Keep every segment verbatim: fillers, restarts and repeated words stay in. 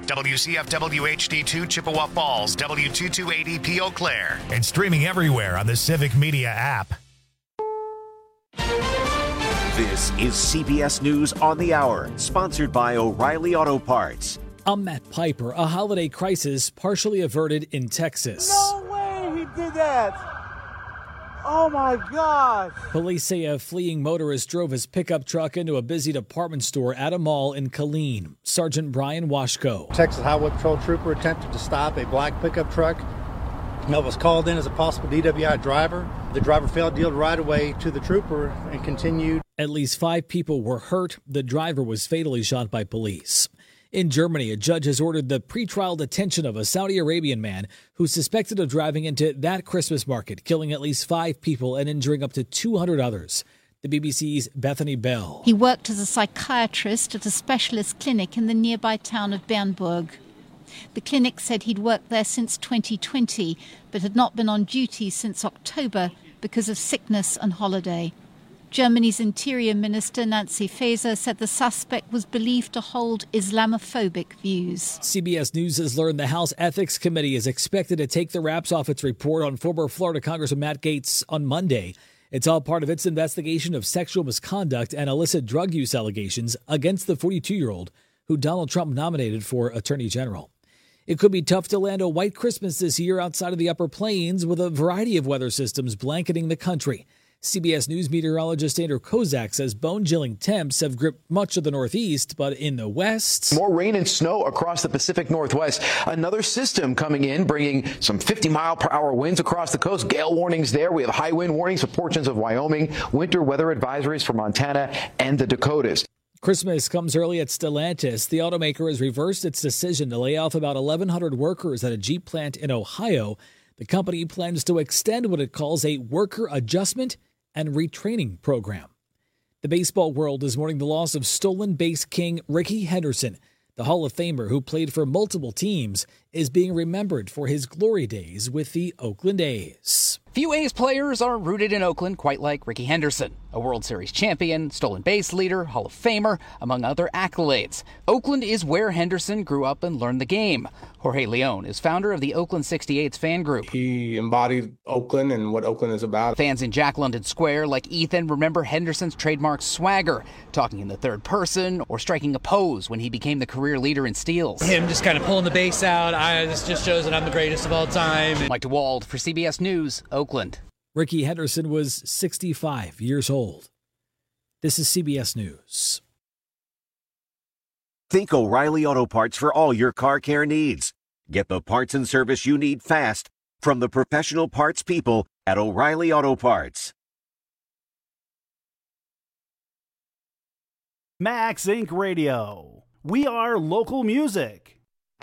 W C F W H D two Chippewa Falls, W two two eight E P Eau Claire. And streaming everywhere on the Civic Media app. This is C B S News on the Hour, sponsored by O'Reilly Auto Parts. I'm Matt Piper. A holiday crisis partially averted in Texas. No way he did that. Oh, my gosh. Police say a fleeing motorist drove his pickup truck into a busy department store at a mall in Killeen. Sergeant Brian Washko. Texas Highway Patrol trooper attempted to stop a black pickup truck that was called in as a possible D W I driver. The driver failed to yield right away to the trooper and continued. At least five people were hurt. The driver was fatally shot by police. In Germany, a judge has ordered the pretrial detention of a Saudi Arabian man who's suspected of driving into that Christmas market, killing at least five people and injuring up to two hundred others. The B B C's Bethany Bell. He worked as a psychiatrist at a specialist clinic in the nearby town of Bernburg. The clinic said he'd worked there since twenty twenty, but had not been on duty since October because of sickness and holiday. Germany's Interior Minister Nancy Faeser said the suspect was believed to hold Islamophobic views. C B S News has learned the House Ethics Committee is expected to take the wraps off its report on former Florida Congressman Matt Gaetz on Monday. It's all part of its investigation of sexual misconduct and illicit drug use allegations against the forty-two-year-old who Donald Trump nominated for Attorney General. It could be tough to land a white Christmas this year outside of the Upper Plains with a variety of weather systems blanketing the country. C B S News meteorologist Andrew Kozak says bone-chilling temps have gripped much of the Northeast, but in the West... More rain and snow across the Pacific Northwest. Another system coming in, bringing some fifty mile per hour winds across the coast. Gale warnings there. We have high wind warnings for portions of Wyoming. Winter weather advisories for Montana and the Dakotas. Christmas comes early at Stellantis. The automaker has reversed its decision to lay off about eleven hundred workers at a Jeep plant in Ohio. The company plans to extend what it calls a worker adjustment and retraining program. The baseball world is mourning the loss of stolen base king Rickey Henderson. The Hall of Famer, who played for multiple teams, is being remembered for his glory days with the Oakland A's. Few A's players are rooted in Oakland quite like Rickey Henderson, a World Series champion, stolen base leader, Hall of Famer, among other accolades. Oakland is where Henderson grew up and learned the game. Jorge Leon is founder of the Oakland sixty-eight's fan group. He embodied Oakland and what Oakland is about. Fans in Jack London Square, like Ethan, remember Henderson's trademark swagger, talking in the third person or striking a pose when he became the career leader in steals. Him just kind of pulling the base out. I, this just shows that I'm the greatest of all time. Mike DeWald for C B S News, Oakland. Rickey Henderson was sixty-five years old. This is C B S News. Think O'Reilly Auto Parts for all your car care needs. Get the parts and service you need fast from the professional parts people at O'Reilly Auto Parts. Max Incorporated. Radio. We are local music.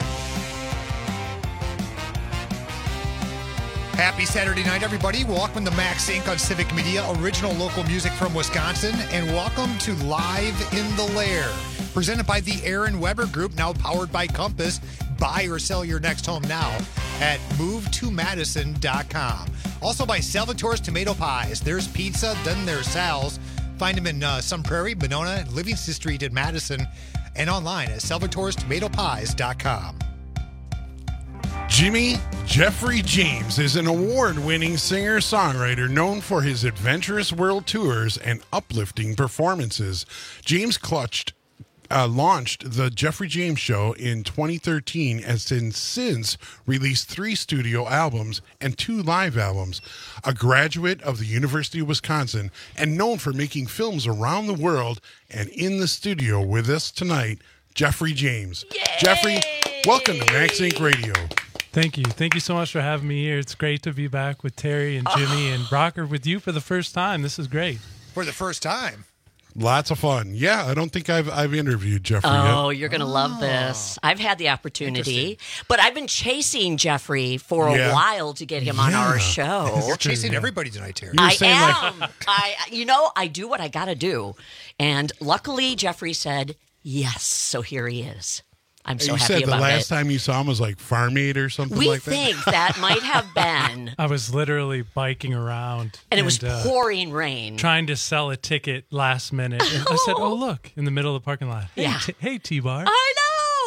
Happy Saturday night, everybody. Welcome to Max Incorporated on Civic Media, original local music from Wisconsin, and welcome to Live in the Lair, presented by the Aaron Weber Group, now powered by Compass. Buy or sell your next home now at move to madison dot com. Also by Salvatore's Tomato Pies. There's pizza, then there's Sal's. Find them in uh, Sun Prairie, Monona, and Livingston Street in Madison, and online at salvatores tomato pies dot com. Jimmy Jeffrey James is an award-winning singer-songwriter known for his adventurous world tours and uplifting performances. James clutched, uh, launched the Jeffrey James Show in twenty thirteen and since, since released three studio albums and two live albums. A graduate of the University of Wisconsin and known for making films around the world, and in the studio with us tonight, Jeffrey James. Yay! Jeffrey, welcome to Max Incorporated. Radio. Thank you. Thank you so much for having me here. It's great to be back with Terry and Jimmy oh. and Rocker with you for the first time. This is great. For the first time? Lots of fun. Yeah, I don't think I've I've interviewed Jeffrey Oh, yet. you're going to oh. love this. I've had the opportunity, but I've been chasing Jeffrey for a yeah. while to get him yeah. on our show. You're chasing everybody tonight, Terry. I am. Like... I, you know, I do what I got to do. And luckily, Jeffrey said yes, so here he is. I'm so you happy said about the last it. time you saw him was like Farm Aid or something we like that? We think that might have been. I was literally biking around. And, and it was uh, pouring rain. Trying to sell a ticket last minute. And I said, oh, look, in the middle of the parking lot. Hey, yeah. t- hey T-Bar. I know.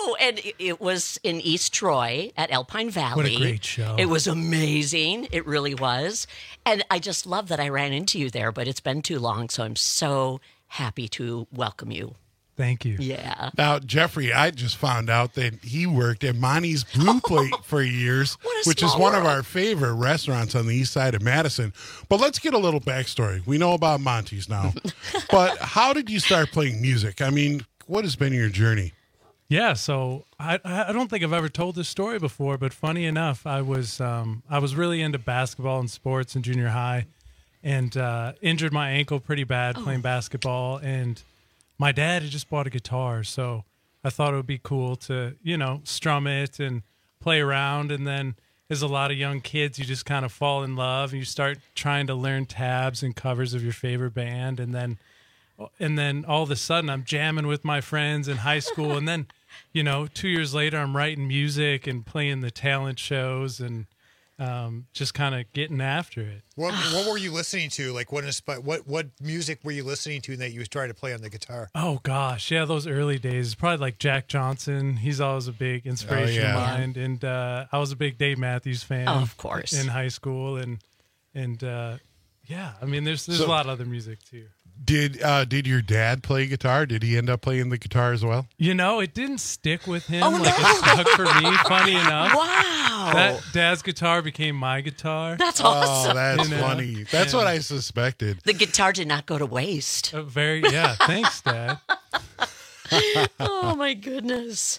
know. And it, it was in East Troy at Alpine Valley. What a great show. It was amazing. It really was. And I just love that I ran into you there, but it's been too long, so I'm so happy to welcome you. Thank you. Yeah. Now, Jeffrey, I just found out that he worked at Monty's Blue Plate for years, which is one of our favorite restaurants on the east side of Madison. But let's get a little backstory. We know about Monty's now. But how did you start playing music? I mean, what has been your journey? Yeah, so I I don't think I've ever told this story before, but funny enough, I was um, I was really into basketball and sports in junior high, and uh, injured my ankle pretty bad playing Oh. basketball. And my dad had just bought a guitar, so I thought it would be cool to, you know, strum it and play around. And then, as a lot of young kids, you just kind of fall in love and you start trying to learn tabs and covers of your favorite band. And then, and then all of a sudden, I'm jamming with my friends in high school. And then, you know, two years later, I'm writing music and playing the talent shows and um, just kind of getting after it. What, what were you listening to? Like, what, inspi- what what music were you listening to that you was trying to play on the guitar? Oh gosh, yeah, those early days, probably like Jack Johnson. He's always a big inspiration Oh, yeah. of mine, and uh, I was a big Dave Matthews fan, Oh, of course. in high school, and and uh, yeah, I mean, there's there's So- a lot of other music too. Did uh, did your dad play guitar? Did he end up playing the guitar as well? You know, it didn't stick with him Oh, like no. it stuck for me. Funny enough, Wow. that dad's guitar became my guitar. That's awesome. Oh, that's You know? funny. That's Yeah. what I suspected. The guitar did not go to waste. Uh, very yeah. Thanks, Dad. Oh, my goodness.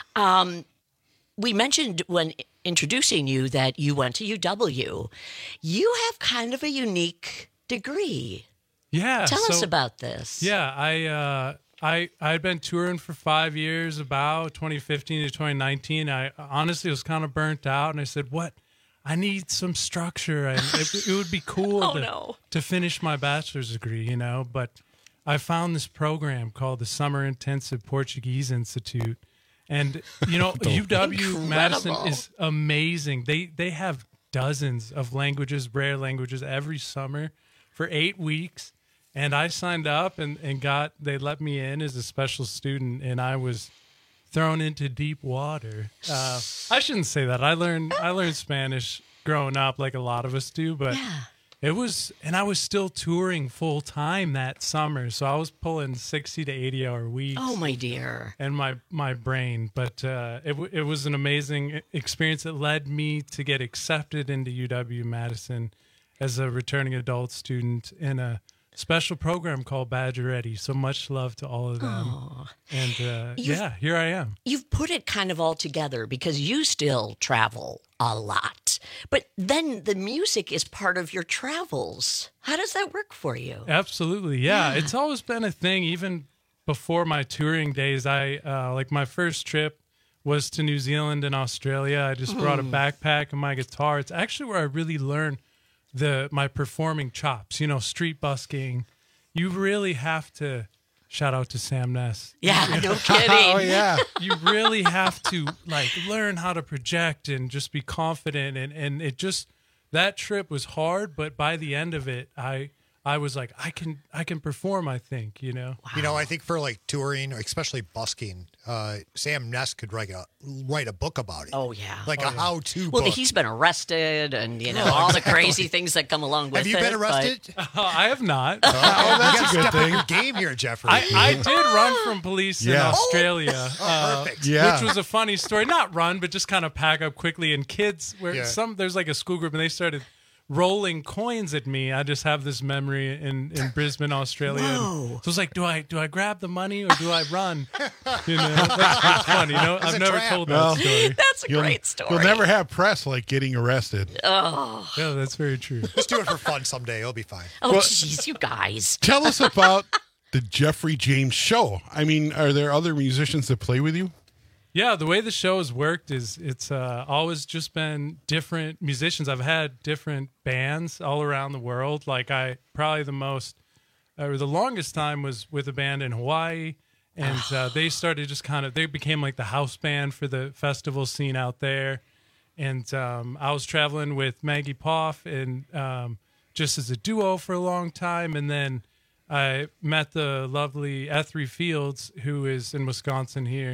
Um, we mentioned when introducing you that you went to U W. You have kind of a unique degree. Yeah. Tell us so- about this. Yeah, I uh, I I had been touring for five years, about twenty fifteen to twenty nineteen. I honestly was kind of burnt out, and I said, "What? I need some structure, and it, it would be cool Oh, to, no. to finish my bachelor's degree, you know." But I found this program called the Summer Intensive Portuguese Institute, and you know, U W Madison Incredible. is amazing. They they have dozens of languages, rare languages, every summer for eight weeks. And I signed up and, and got, they let me in as a special student, and I was thrown into deep water. Uh, I shouldn't say that. I learned, I learned Spanish growing up like a lot of us do, but Yeah. it was, and I was still touring full time that summer. So I was pulling sixty to eighty hour weeks. Oh, my dear. And my, my brain, but uh, it, w- it was an amazing experience that led me to get accepted into U W Madison as a returning adult student in a special program called Badger Ready. So much love to all of them. Aw. And uh, You've- yeah, here I am. You've put it kind of all together because you still travel a lot. But then the music is part of your travels. How does that work for you? Absolutely. Yeah. It's always been a thing. Even before my touring days, I uh, like my first trip was to New Zealand and Australia. I just brought a Mm. backpack and my guitar. It's actually where I really learned the my performing chops, you know, street busking. You really have to shout out to Sam Ness. Yeah, no kidding. Oh, yeah. You really have to like learn how to project and just be confident, and and it just, that trip was hard, but by the end of it, I I was like, I can I can perform, I think, you know. You know, I think for like touring, especially busking, uh, Sam Ness could write a write a book about it. Oh, yeah. Like Oh, a yeah. how-to Well, book. he's been arrested and, you know, Yeah, all the exactly. crazy things that come along with Have you it. been but- arrested? I have not. Oh, that's you a gotta good step thing. up your game here, Jeffrey. I, I did run from police in Yeah. Australia, uh, perfect. Yeah. which was a funny story. Not run, but just kind of pack up quickly. And kids, where Yeah. some there's like a school group, and they started rolling coins at me. I just have this memory in, in Brisbane, Australia. And Whoa. so it's like, do I do I grab the money or do I run? You know, that's, that's funny. You know, It's I've a never trap. told Well, that story. That's a You'll, great story. you'll never have press like getting arrested. Oh, Yeah, that's very true. Just do it for fun someday. It'll be fine. oh, Well- jeez, you guys. Tell us about the Jeffrey James Show. I mean, are there other musicians that play with you? Yeah, the way the show has worked is it's uh, always just been different musicians. I've had different bands all around the world. Like I probably the most or the longest time was with a band in Hawaii, and uh, they started just kind of they became like the house band for the festival scene out there. And um, I was traveling with Maggie Poff and um, just as a duo for a long time, and then I met the lovely Ethry Fields, who is in Wisconsin here.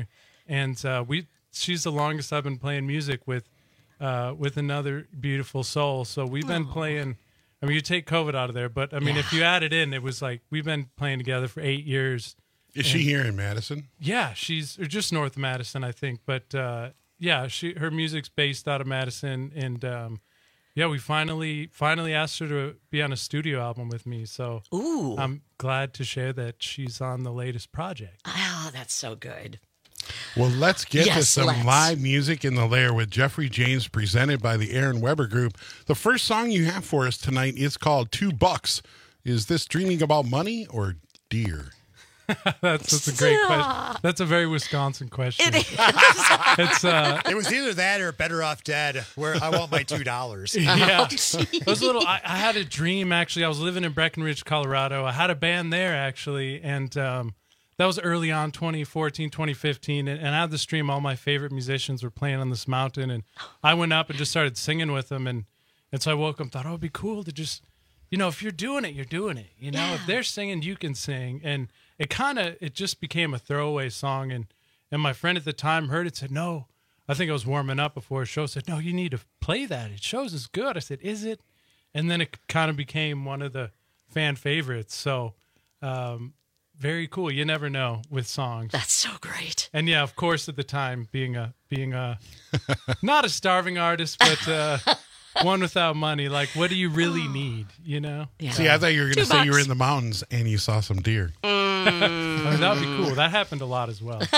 and uh, we she's the longest I've been playing music with uh, with another beautiful soul. So we've been Oh. playing. I mean, you take COVID out of there, but I mean, Yeah. if you add it in, it was like we've been playing together for eight years. Is she here in Madison? Yeah, she's or just north of Madison, I think. But uh, yeah, she her music's based out of Madison, and um, yeah, we finally finally asked her to be on a studio album with me. So Ooh. I'm glad to share that she's on the latest project. Oh, that's so good. Well, let's get to Yes, some let's. live music in the lair with Jeffrey James, presented by the Aaron Weber Group. The first song you have for us tonight is called Two Bucks. Is this dreaming about money or deer? that's, that's a great question. That's a very Wisconsin question. It is. It's uh, It was either that or Better Off Dead, where I want my two dollars. yeah. Oh, It was a little. I, I had a dream actually. I was living in Breckenridge, Colorado. I had a band there actually, and um, that was early on, twenty fourteen, twenty fifteen. And, and I had the stream. All my favorite musicians were playing on this mountain, and I went up and just started singing with them. And and so I woke up, thought, oh, it'd be cool to just, you know, if you're doing it, you're doing it. You know, Yeah. if they're singing, you can sing. And it kind of, it just became a throwaway song. And and my friend at the time heard it, said, no. I think I was warming up before a show. Said, no, you need to play that. It shows is good. I said, is it? And then it kind of became one of the fan favorites. So, um, very cool. You never know with songs. That's so great. And yeah, of course, at the time, being a being a not a starving artist, but uh, one without money. Like, what do you really need? You know? Yeah. See, I thought you were going to Two say you were bucks. in the mountains and you saw some deer. I mean, that would be cool. That happened a lot as well.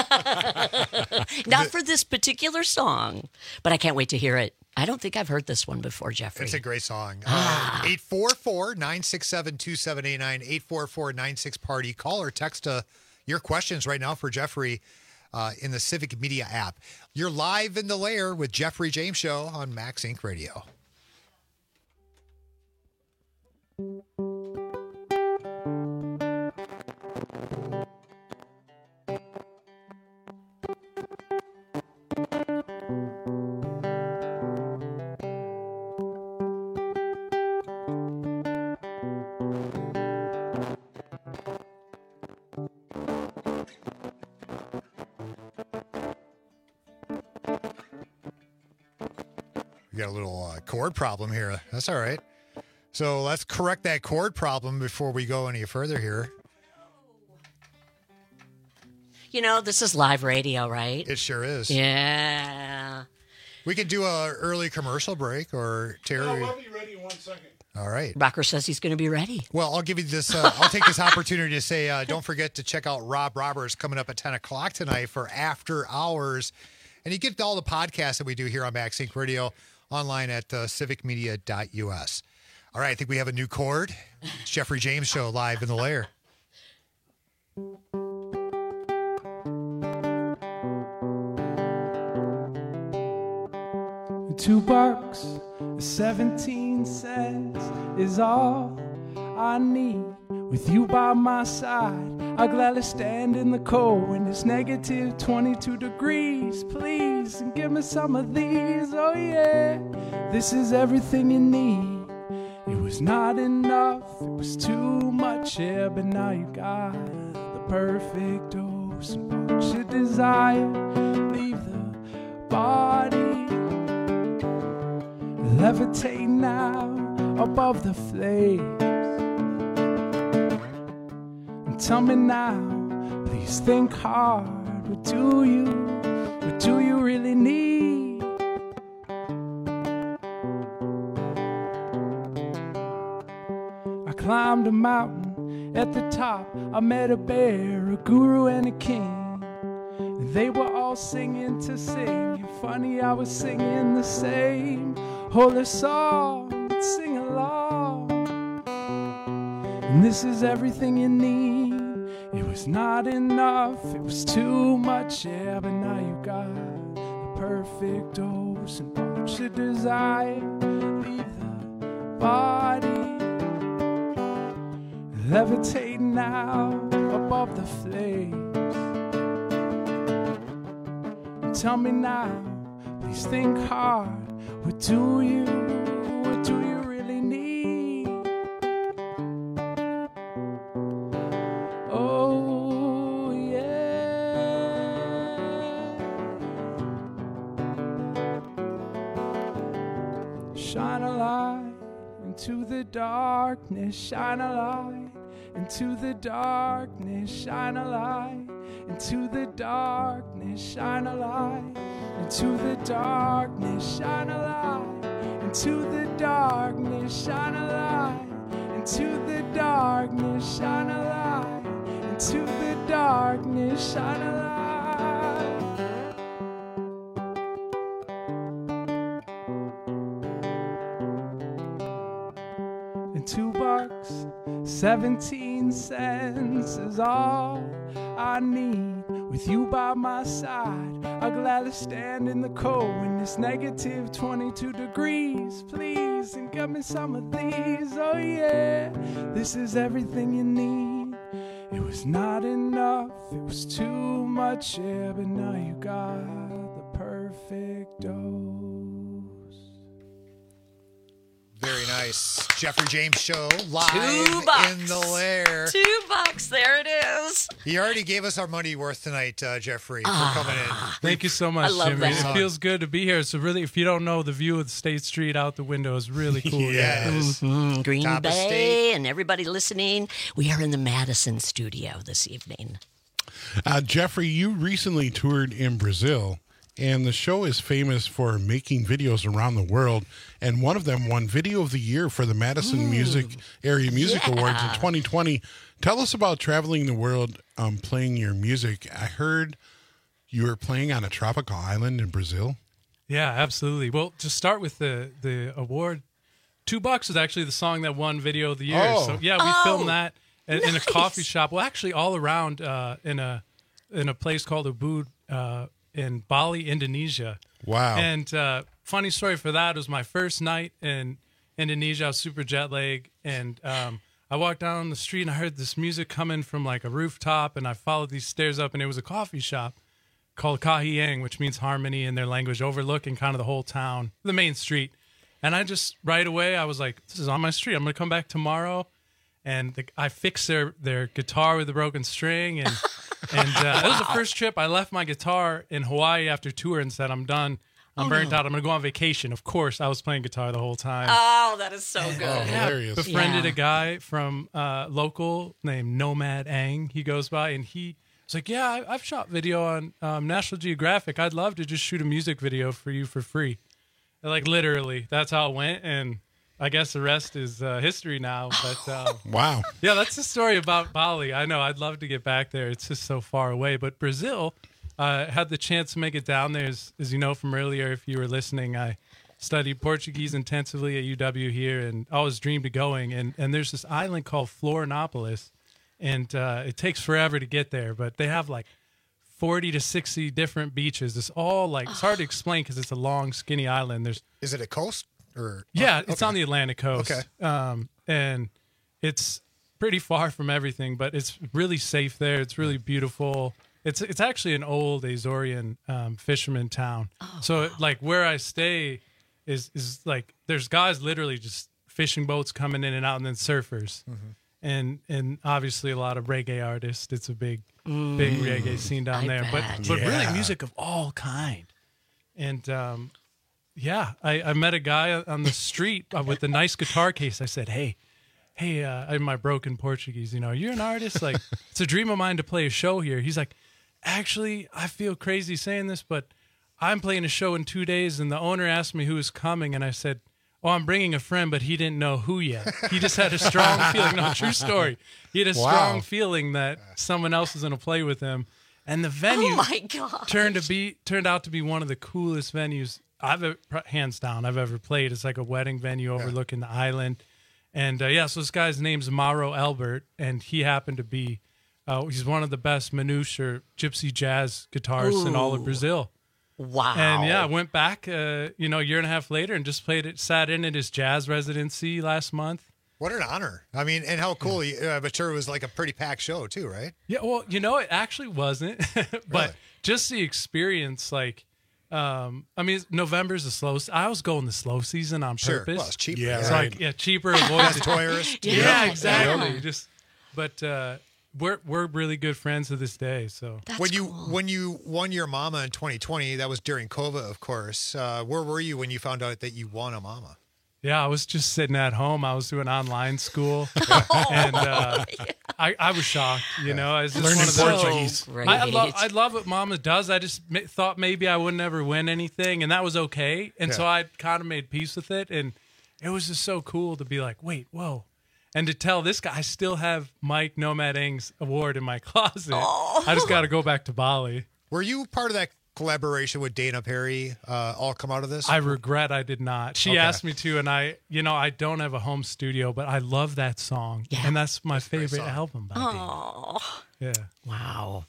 Not for this particular song, but I can't wait to hear it. I don't think I've heard this one before, Jeffrey. It's a great song. Uh, eight four four, nine six seven, two seven eight nine, eight four four, nine six party. Call or text uh, your questions right now for Jeffrey uh, in the Civic Media app. You're live in the lair with Jeffrey James Show on Max Inc Radio. We got a little uh, chord problem here. That's all right. So let's correct that chord problem before we go any further here. You know, this is live radio, right? It sure is. Yeah. We could do a early commercial break, or Terry. be ready in one second. All right. Rocker says he's going to be ready. Well, I'll give you this. Uh, I'll take this opportunity to say, uh, don't forget to check out Rob Roberts coming up at ten o'clock tonight for After Hours. And you get all the podcasts that we do here on Max Inc Radio online at uh, civic media dot u s. All right, I think we have a new chord. It's Jeffrey James Show live in the lair. Two bucks, seventeen cents is all I need. With you by my side, I'll gladly stand in the cold when it's negative twenty-two degrees. Please, and give me some of these. Oh yeah, this is everything you need. It was not enough, it was too much, yeah, but now you got the perfect dose and what you desire. Leave the body levitate now above the flames. And tell me now, please think hard. What do you, what do you really need? I climbed a mountain. At the top, I met a bear, a guru, and a king. They were all singing to sing. Funny, I was singing the same holy song, but sing along. And this is everything you need. It was not enough, it was too much, yeah, but now you got the perfect dose and what you desire. Leave the body levitate now above the flames. Tell me now, please think hard. What do you, what do you really need? Oh yeah. shine a light into the darkness, shine a light into the darkness, shine a light into the darkness, shine a light into the darkness, shine a light into the darkness, shine a light into the darkness, shine a light into the darkness, shine a light. And two bucks, seventeen cents is all I need. With you by my side, I'll gladly stand in the cold when it's negative twenty-two degrees. Please, and get me some of these. Oh yeah, this is everything you need. It was not enough, it was too much, yeah, but now you got the perfect dose. Very nice. Jeffrey James Show, live Two bucks. in the lair. Two bucks. There it is. He already gave us our money worth tonight, uh, Jeffrey, for Ah. coming in. Thank you so much, I love Jimmy. that. It feels good to be here. So really, if you don't know, the view of State Street out the window is really cool. Yes. Mhm. Green Top of Bay state. and everybody listening. We are in the Madison studio this evening. Uh, Jeffrey, you recently toured in Brazil, and the show is famous for making videos around the world. And one of them won Video of the Year for the Madison Music Area Music yeah. Awards in twenty twenty. Tell us about traveling the world, um, playing your music. I heard you were playing on a tropical island in Brazil. Yeah, absolutely. Well, to start with the the award, Two Bucks was actually the song that won Video of the Year. Oh. So yeah, we Oh, filmed that in, in a nice. coffee shop. Well, actually, all around uh, in a in a place called Ubud uh, in Bali, Indonesia. Wow. And uh, funny story for that, it was my first night in Indonesia. I was super jet lagged, and um, I walked down the street and I heard this music coming from like a rooftop, and I followed these stairs up, and it was a coffee shop called Kahiyang, which means harmony in their language, overlooking kind of the whole town, the main street. And I just right away I was like, this is on my street. I'm gonna come back tomorrow. And the, I fixed their, their guitar with a broken string, and and uh, it was the first trip. I left my guitar in Hawaii after tour and said, I'm done. I'm Oh, burnt no. out. I'm gonna go on vacation. Of course, I was playing guitar the whole time. Oh, that is so good. Oh, hilarious. Befriended Yeah. a guy from uh, local named Nomad Ang. He goes by, and he was like, "Yeah, I, I've shot video on um, National Geographic. I'd love to just shoot a music video for you for free." And, like literally, that's how it went, and I guess the rest is uh, history now. But um, Wow. yeah, that's the story about Bali. I know I'd love to get back there. It's just so far away. But Brazil, uh, had the chance to make it down there. As, as you know from earlier, if you were listening, I studied Portuguese intensively at U W here, and always dreamed of going. And and there's this island called Florianopolis, and uh, it takes forever to get there, but they have like forty to sixty different beaches. It's all like it's hard to explain because it's a long, skinny island. There's Is it a coast? Or yeah, oh, it's okay. on the Atlantic coast. Okay. Um, and it's pretty far from everything, but it's really safe there. It's really beautiful. It's it's actually an old Azorean um, fisherman town. Oh, so wow. like where I stay is is like there's guys literally just fishing boats coming in and out, and then surfers, Mm-hmm. and and obviously a lot of reggae artists. It's a big big Mm, reggae scene down I there, bet. but but Yeah. really music of all kind. And um, yeah, I, I met a guy on the street uh, with a nice guitar case. I said, "Hey, hey," uh, in my broken Portuguese, you know, "You're an artist. Like, it's a dream of mine to play a show here." He's like, "Actually, I feel crazy saying this, but I'm playing a show in two days, and the owner asked me who was coming, and I said, oh, I'm bringing a friend, but he didn't know who yet. He just had a strong feeling. No, true story. He had a Wow. strong feeling that someone else was going to play with him, and the venue Oh my god! turned to be turned out to be one of the coolest venues I've ever, hands down I've ever played. It's like a wedding venue overlooking the island, and uh, yeah. So this guy's name's Mauro Albert, and he happened to be uh, he's one of the best manouche or gypsy jazz guitarists in all of Ooh. Brazil. Wow. And yeah, I went back, uh, you know, a year and a half later, and just played it. Sat in at his jazz residency last month. What an honor. I mean, and how cool. You, uh, but sure, it was like a pretty packed show, too, right? Yeah, well, you know, it actually wasn't, but Really? just the experience, like, um, I mean, November's the slow. I was going the slow season on Sure. purpose. Well, it's cheaper. Yeah, It's right. like, yeah, cheaper, avoid the tourist. Yeah, Yeah, exactly. yeah. Just, but uh, we're we're really good friends to this day. So That's when you cool. when you won your mama in twenty twenty, that was during COVID, of course. Uh, where were you when you found out that you won a mama? Yeah, I was just sitting at home. I was doing online school, and uh, I, I was shocked. You know, I was just Learning one of those. Portuguese. So I, I, great. love, I love what Mama does. I just ma- thought maybe I would never win anything, and that was okay. And so Yeah. I kind of made peace with it, and it was just so cool to be like, wait, whoa. And to tell this guy, I still have Mike Nomad Eng's award in my closet. Oh. I just got to go back to Bali. Were you part of that collaboration with Dana Perry uh, all come out of this? I regret I did not. She Okay. asked me to, and I, you know, I don't have a home studio, but I love that song, Yeah. and that's my a great favorite song. album by Dana. Oh, Yeah. wow.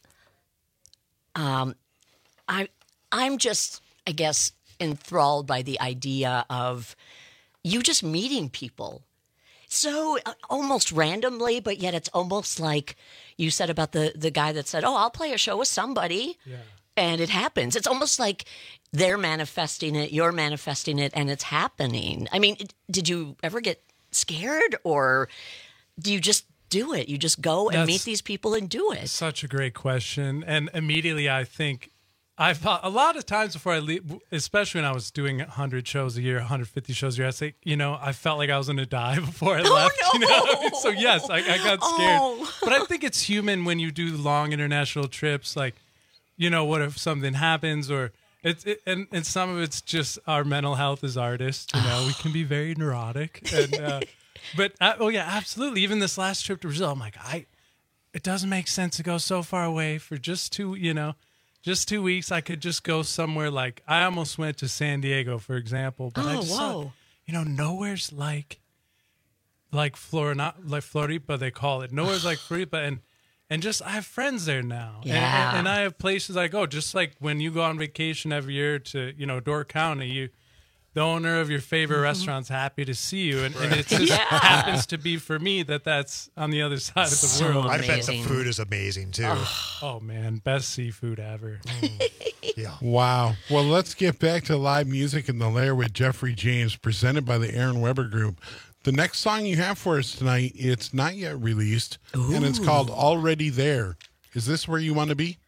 Um, I I'm just, I guess, enthralled by the idea of you just meeting people so uh, almost randomly, but yet it's almost like you said about the the guy that said, "Oh, I'll play a show with somebody." Yeah. And it happens. It's almost like they're manifesting it, you're manifesting it, and it's happening. I mean, it- did you ever get scared, or do you just do it? You just go and That's- meet these people and do it. Such a great question. And immediately I think I thought a lot of times before I leave, especially when I was doing one hundred shows a year, one hundred fifty shows a year, I say, you know, I felt like I was going to die before I left. no. You know? So yes, I, I got scared. Oh. But I think it's human when you do long international trips. Like, you know, what if something happens, or it's it, and and some of it's just our mental health as artists. You know, we can be very neurotic. And uh, but uh, oh yeah, absolutely. Even this last trip to Brazil, I'm like, I it doesn't make sense to go so far away for just two. You know. Just two weeks, I could just go somewhere like I almost went to San Diego, for example. But I Oh, just whoa. thought, you know, nowhere's like like Florida, not like Floripa, they call it. Nowhere's like Floripa, and and just I have friends there now. And- Yeah. And, and I have places I go. Just like when you go on vacation every year to you know Door County, you the owner of your favorite restaurant's happy to see you, and, and it just Yeah. happens to be for me that that's on the other side of the So world. I bet the amazing. food is amazing too. Oh man, best seafood ever. Yeah. Wow. Well, let's get back to live music in the Lair with Jeffrey James, presented by the Aaron Weber Group. The next song you have for us tonight, it's not yet released, and it's called Already There. Is this where you want to be?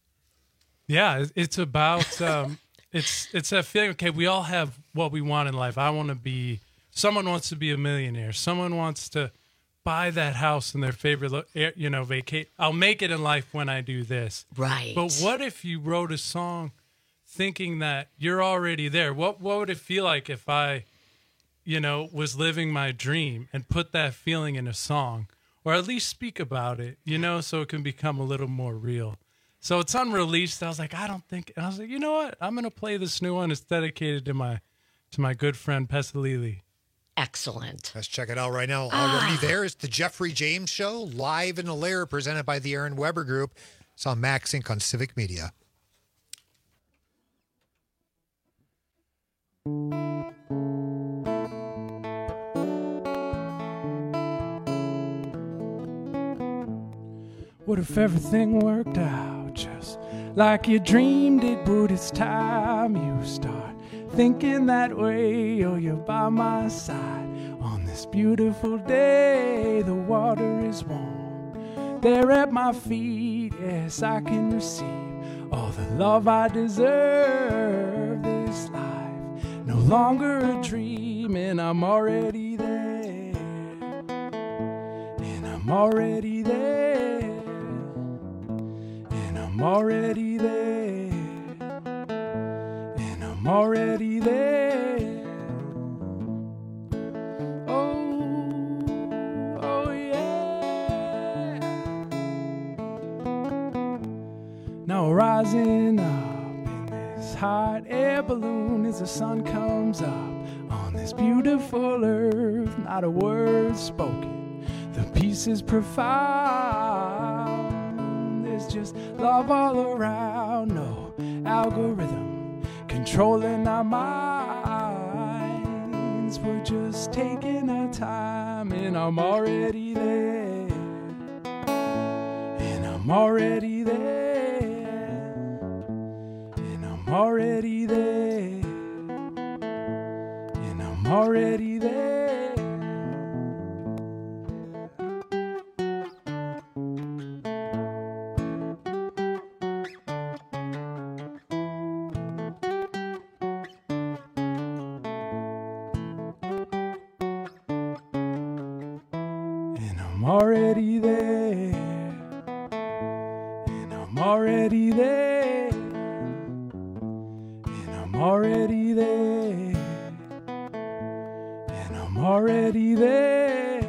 Yeah, it- it's about um, it's it's a feeling. Okay, we all have what we want in life. I want to be. Someone wants to be a millionaire. Someone wants to buy that house in their favorite, lo- air- you know, vacate. I'll make it in life when I do this. Right. But what if you wrote a song thinking that you're already there? What what would it feel like if I, you know, was living my dream and put that feeling in a song, or at least speak about it, you know, so it can become a little more real. So it's unreleased. I was like, I don't think. I was like, you know what? I'm gonna play this new one. It's dedicated to my to my good friend Pesalili. Excellent. Let's check it out right now. Already there is the Jeffrey James Show, live in the Lair, presented by the Aaron Weber Group. It's on Max Inc on Civic Media. What if everything worked out just like you dreamed it would? It's time you start thinking that way, or you're by my side on this beautiful day. The water is warm there at my feet. Yes, I can receive all the love I deserve. This life no longer a dream, and I'm already there, and I'm already there, and I'm already there, and I'm already there. Oh, oh yeah. Now rising up in this hot air balloon as the sun comes up on this beautiful earth. Not a word spoken, the peace is profound. There's just love all around, no algorithm controlling our minds. We're just taking our time, and I'm already there, and I'm already there, and I'm already there, and I'm already there. I'm already there, and I'm already there, and I'm already there, and I'm already there.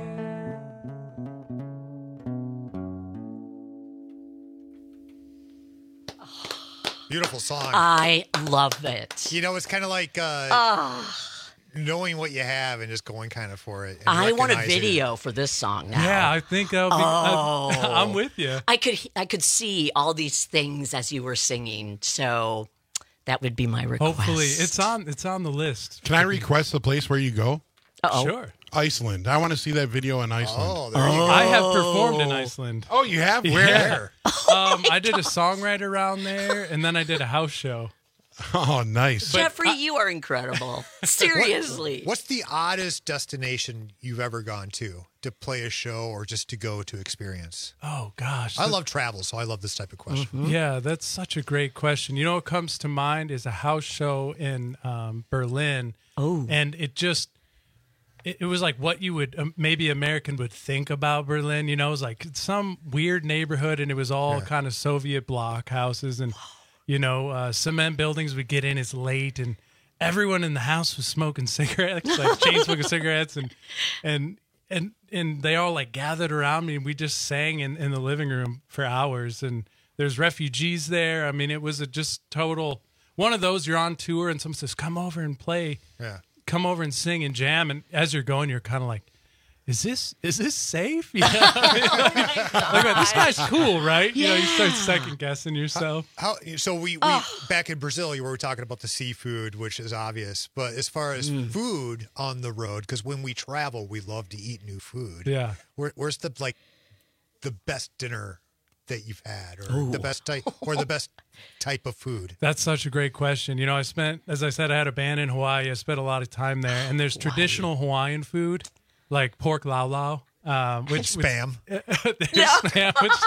Beautiful song. I love it. You know, it's kind of like uh, Ah. knowing what you have and just going kind of for it. and I want a recognizing video for this song now. Yeah, I think I'll be, Oh. I, I'm with you. I could I could see all these things as you were singing, so that would be my request. Hopefully, it's on it's on the list. Can I request the place where you go? Uh-oh. Sure. Iceland. I want to see that video in Iceland. Oh, there you go. I have performed in Iceland. Oh, you have? Where? Yeah. um, I did a songwriter around there, and then I did a house show. Oh, nice. Jeffrey, you are incredible. Seriously. What's the oddest destination you've ever gone to to play a show or just to go to experience? Oh, gosh. I love travel, so I love this type of question. Yeah, that's such a great question. You know what comes to mind is a house show in um, Berlin. Oh. And it just, it, it was like what you would, um, maybe American would think about Berlin. You know, it was like some weird neighborhood, and it was all Yeah. kind of Soviet bloc houses. And, you know, uh, cement buildings would get in, it's late, and everyone in the house was smoking cigarettes, like chain smoking cigarettes. And, and, and, and they all like gathered around me, and we just sang in, in the living room for hours. And there's refugees there. I mean, it was a just total one of those. You're on tour, and someone says, "Come over and play." Yeah. Come over and sing and jam. And as you're going, you're kind of like, "Is this is this safe?" You know? I mean, like, like, this guy's cool, right? You know, you start second guessing yourself. How, so we, we back in Brazil, you were talking about the seafood, which is obvious. But as far as Mm. food on the road, because when we travel, we love to eat new food. Yeah. Where, where's the like the best dinner that you've had, or Ooh. the best type, or the best type of food? That's such a great question. You know, I spent, as I said, I had a band in Hawaii. I spent a lot of time there, and there's traditional Hawaiian food like pork lau lau, um, which Spam. Which, there's spam, which,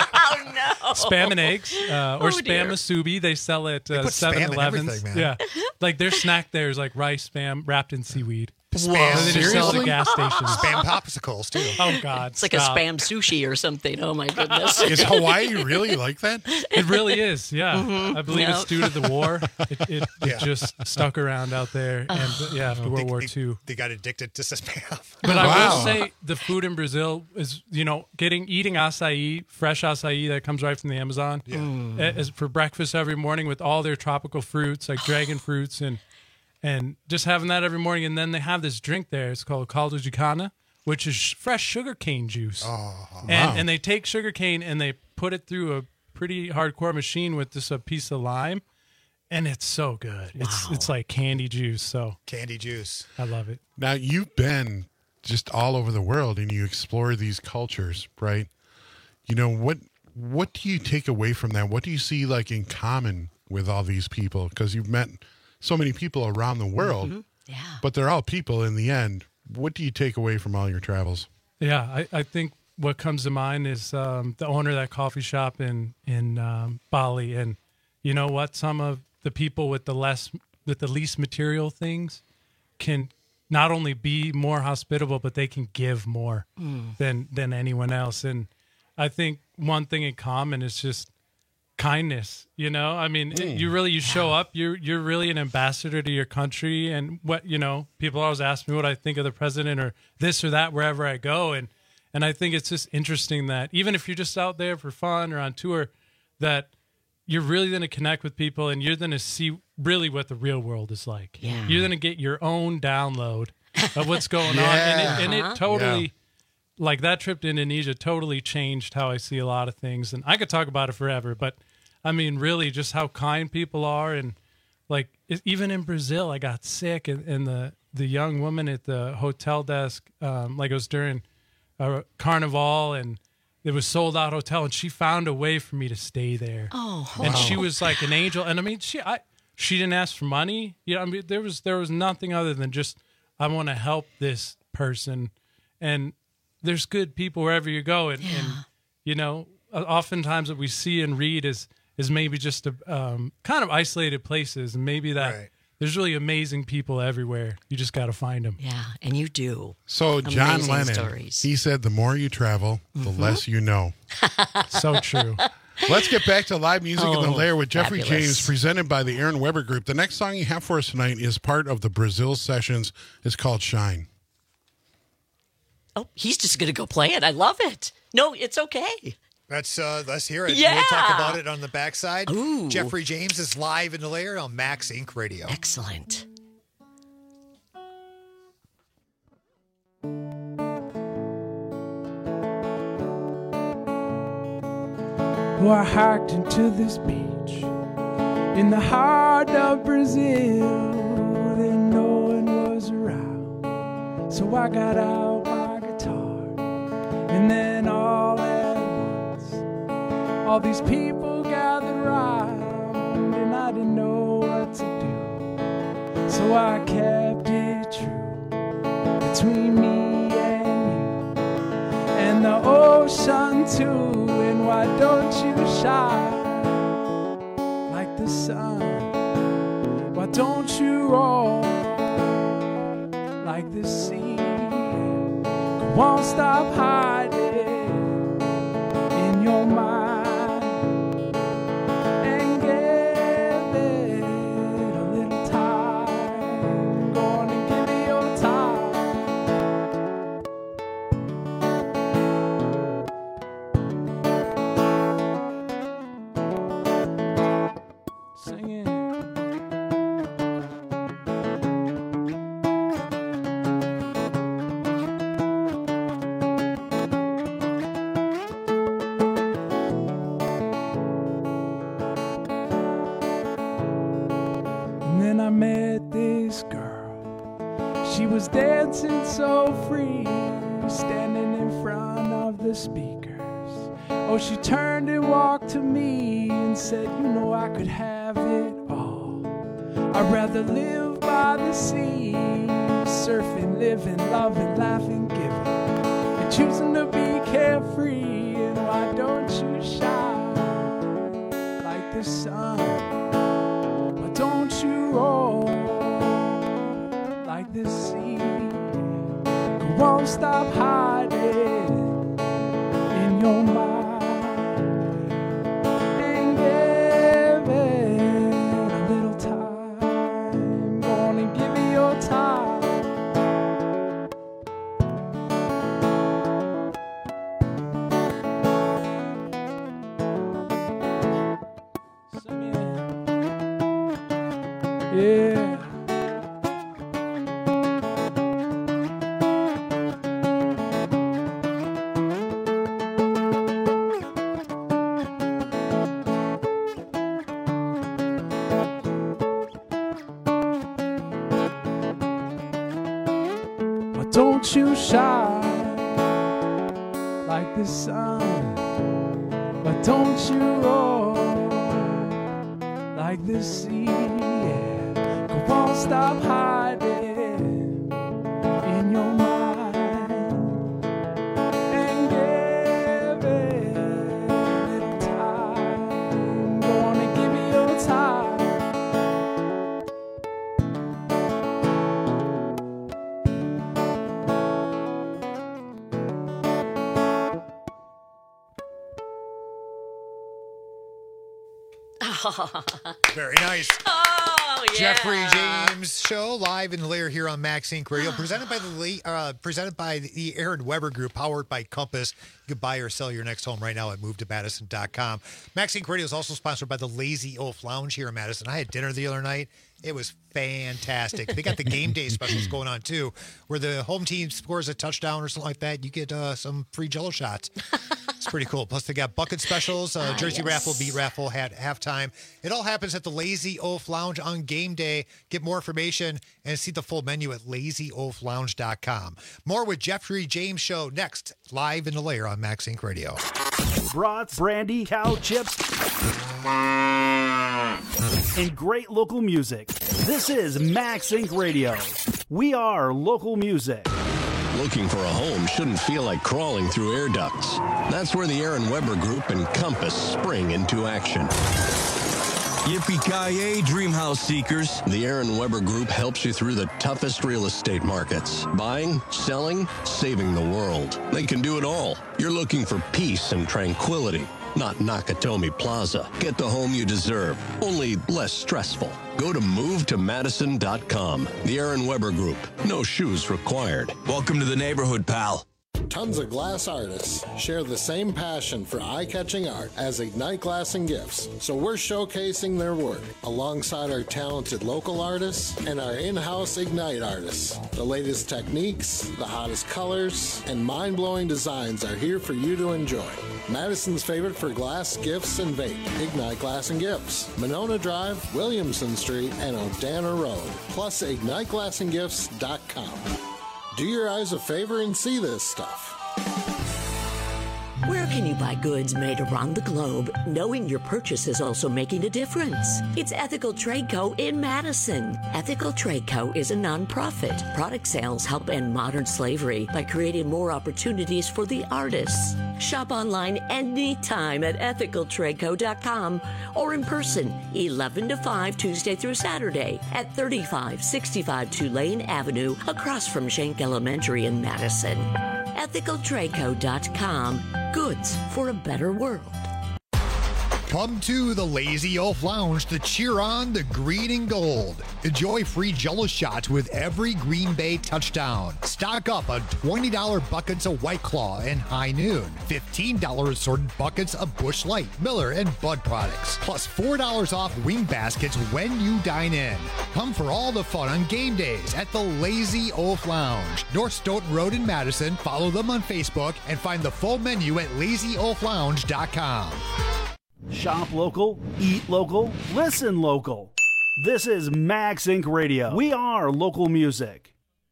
Oh no. spam and eggs, uh, or Oh, spam dear. musubi. They sell at They uh, put spam in seven elevens. everything, man. Yeah, like their snack there is like rice spam wrapped in seaweed. Spam. So they just sell it Seriously? at gas stations. Spam popsicles too. Oh God, It's like stop. a spam sushi or something. Oh my goodness. Is Hawaii really like that? It really is, yeah. Mhm. I believe Yep. it's due to the war. It, it, it Yeah. just stuck around out there, and yeah, after World They- War they, Two. They got addicted to spam. But I Wow. will say the food in Brazil is, you know, getting eating acai, fresh acai that comes right from the Amazon, Yeah. as for breakfast every morning with all their tropical fruits like dragon fruits and and just having that every morning. And then they have this drink there. It's called caldo de cana, which is sh- fresh sugarcane juice. Oh, and wow. and they take sugarcane and they put it through a pretty hardcore machine with just a piece of lime, and it's so good. It's it's like candy juice. So candy juice. I love it. Now, you've been just all over the world and you explore these cultures, right? You know, what what do you take away from that? What do you see like in common with all these people? Because you've met so many people around the world, Mhm. Yeah. but they're all people in the end. What do you take away from all your travels? Yeah, I, I think what comes to mind is um, the owner of that coffee shop in in um, Bali, and you know what? Some of the people with the less with the least material things can not only be more hospitable, but they can give more Mm. than than anyone else. And I think one thing in common is just kindness. You know, I mean, it- you really you show up. You're you're really an ambassador to your country, and what you know. People always ask me what I think of the president or this or that wherever I go, and and I think it's just interesting that even if you're just out there for fun or on tour, that you're really going to connect with people, and you're going to see really what the real world is like. Yeah. You're going to get your own download of what's going on, Yeah. and it, and Uh-huh. it totally. Yeah. Like that trip to Indonesia totally changed how I see a lot of things. And I could talk about it forever, but I mean, really just how kind people are. And like, it, even in Brazil, I got sick and, and the, the young woman at the hotel desk, um, like it was during a carnival and it was sold out hotel, and she found a way for me to stay there. Oh, And wow. she was like an angel. And I mean, she, I, she didn't ask for money. You know, I mean, there was, there was nothing other than just, I want to help this person. And there's good people wherever you go, and, and you know, oftentimes what we see and read is is maybe just a, um, kind of isolated places, and maybe that Right. there's really amazing people everywhere. You just got to find them. Yeah, and you do. So John Amazing Lennon, stories. he said, the more you travel, the Mhm. less you know. So true. Let's get back to live music in the Oh, Lair with Jeffrey fabulous. James, presented by the Aaron Weber Group. The next song you have for us tonight is part of the Brazil sessions. It's called Shine. Oh, he's just going to go play it. I love it. No, it's okay. Let's uh, let's hear it. Yeah. We'll talk about it on the backside. Ooh. Jeffrey James is live in the Lair on Max Inc Radio. Excellent. Well, I hiked into this beach in the heart of Brazil. Then no one was around, so I got out my guitar. And then all at once, all these people gathered round, and I didn't know what to do. So I kept it true between me and you and the ocean too. And why don't you shine like the sun? Why don't you roll like the sea? Go on, stop hiding in your mind and give it a little time. Go on and give it your time. Sing it. And then I met this girl. She was dancing so free, standing in front of the speakers. Oh, she turned and walked to me and said, you know, I could have it all. I'd rather live by the sea, surfing, living, loving, laughing, giving, and choosing to be carefree. And why don't you shine like the sun? Why don't you roll like the sea? Go on, stop hiding in your mind and give it a little time. Go on and give it your time. Yeah. Why don't you shine like the sun? Why don't you roll like the sea? Yeah. Go on, stop hiding in your mind and give it a little time. Go on and give it your time. Very nice. Oh, yeah. Jeffrey James Show live in the Lair here on Max Inc Radio, presented by the Le- uh, presented by the Aaron Weber Group, powered by Compass. You can buy or sell your next home right now at move to madison dot com. Max Inc Radio is also sponsored by the Lazy Oaf Lounge here in Madison. I had dinner the other night. It was fantastic. They got the game day specials going on too, where the home team scores a touchdown or something like that. You get uh, some free Jello shots. It's pretty cool. Plus, they got bucket specials, uh, Ah, jersey yes. raffle, beat raffle, at halftime. It all happens at the Lazy Oaf Lounge on game day. Get more information and see the full menu at lazy oaf lounge dot com. More with Jeffrey James Show next, live in the Lair on Max Inc Radio. Brats, brandy, cow chips, and great local music. This is Max Inc Radio. We are local music. Looking for a home shouldn't feel like crawling through air ducts. That's where the Aaron Weber Group and Compass spring into action. Yippee-ki-yay, dream house seekers. The Aaron Weber Group helps you through the toughest real estate markets. Buying, selling, saving the world. They can do it all. You're looking for peace and tranquility, not Nakatomi Plaza. Get the home you deserve, only less stressful. Go to move to madison dot com. The Aaron Weber Group. No shoes required. Welcome to the neighborhood, pal. Tons of glass artists share the same passion for eye-catching art as Ignite Glass and Gifts, so we're showcasing their work alongside our talented local artists and our in-house Ignite artists. The latest techniques, the hottest colors, and mind-blowing designs are here for you to enjoy. Madison's favorite for glass, gifts, and vape, Ignite Glass and Gifts. Monona Drive, Williamson Street, and Odana Road, plus ignite glass and gifts dot com. Do your eyes a favor and see this stuff. Where can you buy goods made around the globe, knowing your purchase is also making a difference? It's Ethical Trade Co. in Madison. Ethical Trade Co. is a nonprofit. Product sales help end modern slavery by creating more opportunities for the artists. Shop online anytime at ethical trade co dot com or in person, eleven to five, Tuesday through Saturday at thirty-five sixty-five Tulane Avenue, across from Schenck Elementary in Madison. ethical trade co dot com. Goods for a better world. Come to the Lazy Oaf Lounge to cheer on the green and gold. Enjoy free Jell-O shots with every Green Bay touchdown. Stock up on twenty dollars buckets of White Claw and High Noon. fifteen dollars assorted buckets of Busch Light, Miller, and Bud products. Plus four dollars off wing baskets when you dine in. Come for all the fun on game days at the Lazy Oaf Lounge. North Stoughton Road in Madison. Follow them on Facebook and find the full menu at lazy oaf lounge dot com. Shop local, eat local, listen local. This is Max Incorporated. Radio. We are local music.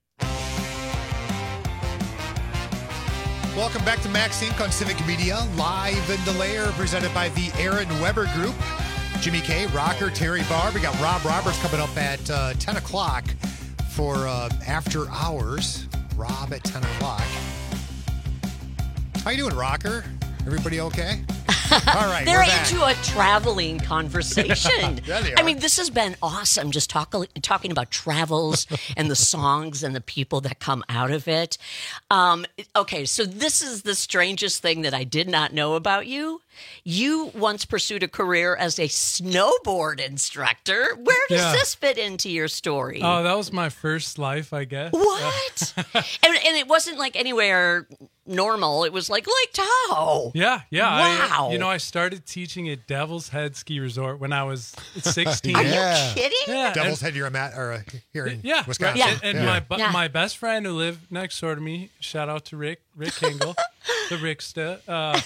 Welcome back to Max Incorporated on Civic Media, live in the lair, presented by the Aaron Weber Group. Jimmy K, Rocker, Terry Barr. We got Rob Roberts coming up at uh, ten o'clock for uh, After Hours. Rob at ten o'clock. How you doing, Rocker? Everybody okay? All right, they're we're back. into a traveling conversation. Yeah, they I are. mean, this has been awesome. Just talk, talking about travels and the songs and the people that come out of it. Um, okay, so this is the strangest thing that I did not know about you. You once pursued a career as a snowboard instructor. Where does Yeah. this fit into your story? Oh, that was my first life, I guess. What? and, and it wasn't like anywhere normal. It was like Lake Tahoe. Yeah, yeah. Wow. I, you know, I started teaching at Devil's Head Ski Resort when I was sixteen. Are Yeah. you kidding? Yeah, Devil's and- Head, you're a mat, or uh, here in Yeah, Wisconsin. right. And, and Yeah. my bu- Yeah. my best friend who lived next door to me, shout out to Rick, Rick Kingle, the Ricksta. Uh,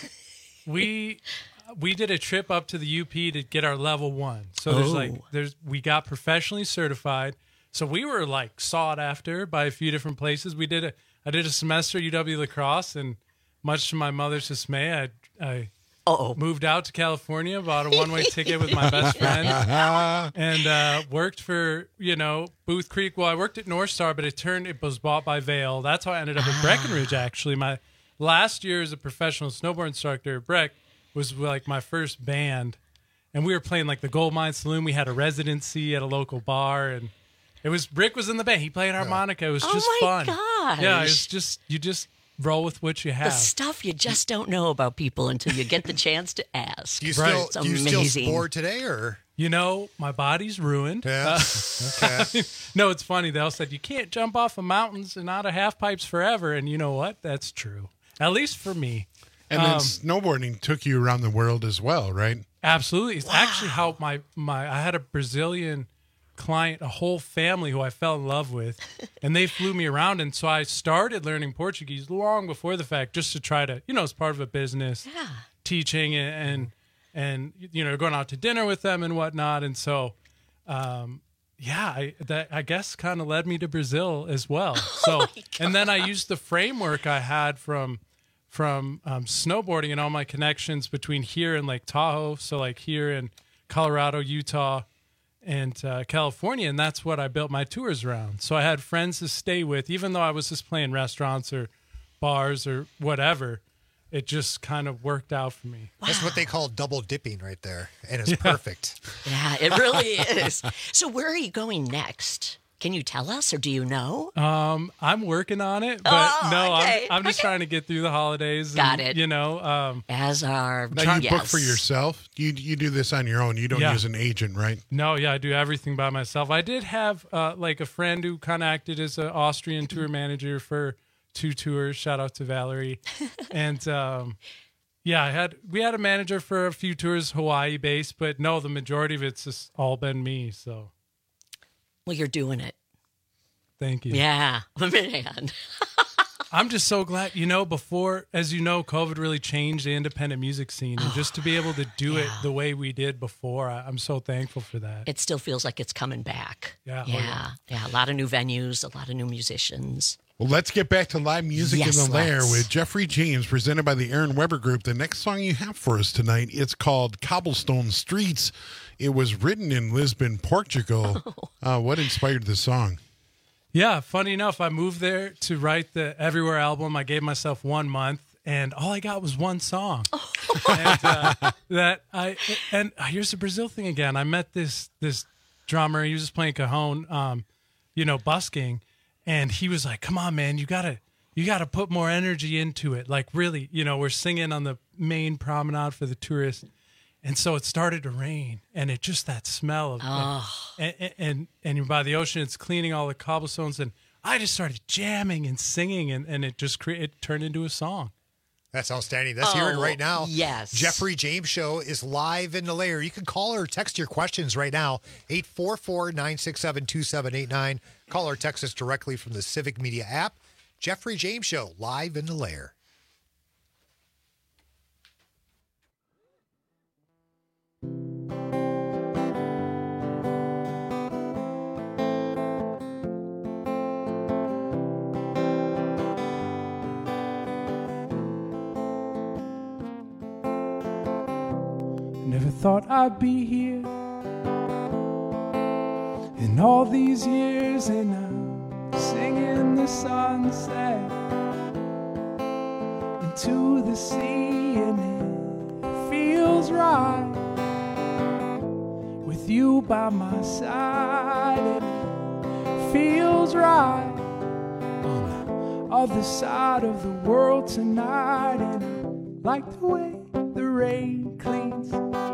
we we did a trip up to the U P to get our level one. So there's Oh. like there's we got professionally certified. So we were like sought after by a few different places. We did a I did a semester at U W La Crosse, and much to my mother's dismay, I I Uh-oh. moved out to California, bought a one way ticket with my best friend, and uh, worked for, you know, Booth Creek. Well, I worked at North Star, but it turned, it was bought by Vail. That's how I ended up at Breckenridge, actually. My last year as a professional snowboard instructor at Breck was like my first band. And we were playing like the Gold Mine Saloon. We had a residency at a local bar, and it was, Rick was in the band. He played harmonica. It was Oh just my fun. gosh. Yeah, it's just, you just roll with what you have. The stuff you just don't know about people until you get the chance to ask. Do you still, It's do you still amazing. sport today, or? You know, my body's ruined. Yeah. Uh, Okay. no, it's funny. They all said you can't jump off of mountains and out of half pipes forever. And you know what? That's true. At least for me. And then Um, snowboarding took you around the world as well, right? Absolutely. It's actually how my, my I had a Brazilian client, a whole family who I fell in love with, and they flew me around. And so I started learning Portuguese long before the fact, just to try to, you know, as part of a business, Yeah. teaching and, and, and, you know, going out to dinner with them and whatnot. And so, um, yeah, I, that I guess kind of led me to Brazil as well. So, and then I used the framework I had from, from um, snowboarding and all my connections between here and Lake Tahoe. So like here in Colorado, Utah, and uh, California, and that's what I built my tours around. So I had friends to stay with, even though I was just playing restaurants or bars or whatever. it just kind of worked out for me. That's what they call double dipping right there, and it's Yeah. perfect. Yeah, it really is. So where are you going next? Can you tell us, or do you know? Um, I'm working on it, but Oh, no, okay, I'm, I'm just trying to get through the holidays. Got and, it. You know, um, as our Now you book for yourself. You you do this on your own. You don't Yeah. use an agent, right? No, yeah, I do everything by myself. I did have uh, like a friend who kind of acted as an Austrian tour manager for two tours. Shout out to Valerie. And um, yeah, I had we had a manager for a few tours, Hawaii based, but no, the majority of it's just all been me. So, Well, you're doing it. thank you. Yeah, man. I'm just so glad, you know, before, as you know, COVID really changed the independent music scene. And just to be able to do it the way we did before, I, I'm so thankful for that. It still feels like it's coming back. Yeah, oh, Yeah. yeah. Yeah. A lot of new venues, a lot of new musicians. Well, let's get back to live music Yes, in the Lair let's. with Jeffrey James, presented by the Aaron Weber Group. The next song you have for us tonight, it's called Cobblestone Streets. It was written in Lisbon, Portugal. Oh. Uh, what inspired the song? Yeah, funny enough, I moved there to write the Everywhere album. I gave myself one month, and all I got was one song. and, uh, that I and here's the Brazil thing again. I met this this drummer. He was just playing cajon, um, you know, busking, and he was like, "Come on, man, you gotta you gotta put more energy into it. Like really, you know, we're singing on the main promenade for the tourists." And so it started to rain, and it just that smell of Oh. and, and and and you're by the ocean. It's cleaning all the cobblestones, and I just started jamming and singing, and, and it just cre- it turned into a song. That's outstanding. Let's hear it Oh, right now. yes. Jeffrey James Show is live in the Lair. You can call or text your questions right now, eight four four, nine six seven, two seven eight nine. Call or text us directly from the Civic Media app. Jeffrey James Show, live in the Lair. Never thought I'd be here in all these years, and I'm singing the sunset into the sea, and it feels right with you by my side, and it feels right on the other side of the world tonight, and I like the way the rain cleans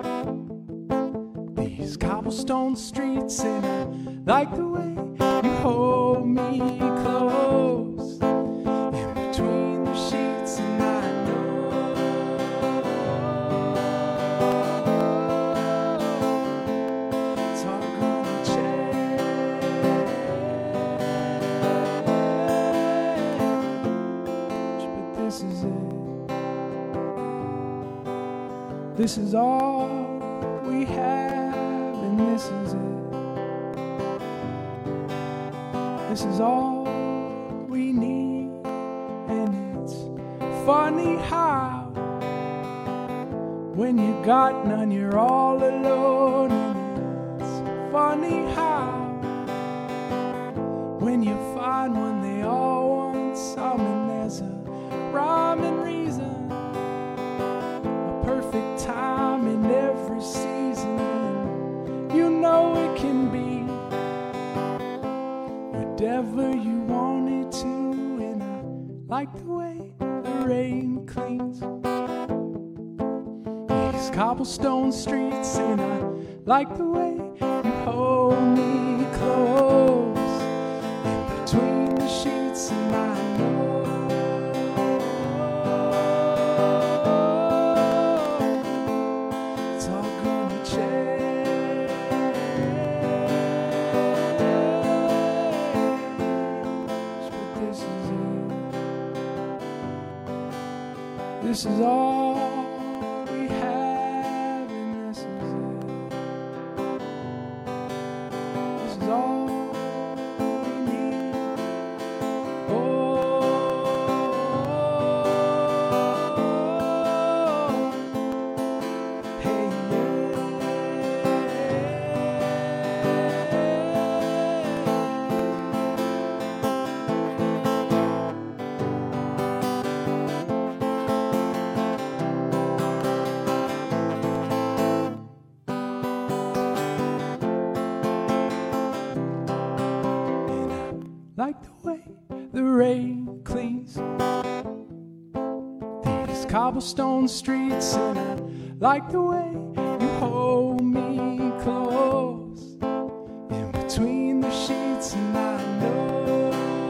these cobblestone streets, and I like the way you hold me close in between the sheets, and I know it's all gonna change, but this is it. This is all we have, and this is it. This is all we need, and it's funny how when you got none, you're all alone, and it's funny how when you find one, they all want some, and there's a rhyme and reason, perfect time in every season. You know it can be whatever you want it to, and I like the way the rain cleans these cobblestone streets, and I like the way you hold me close in between the sheets, and I know it's all gonna change, but this is it. This is all we have, and this is it. This is all we need. Oh, hey, like the way the rain cleans these cobblestone streets, and I like the way you hold me close in between the sheets, and I know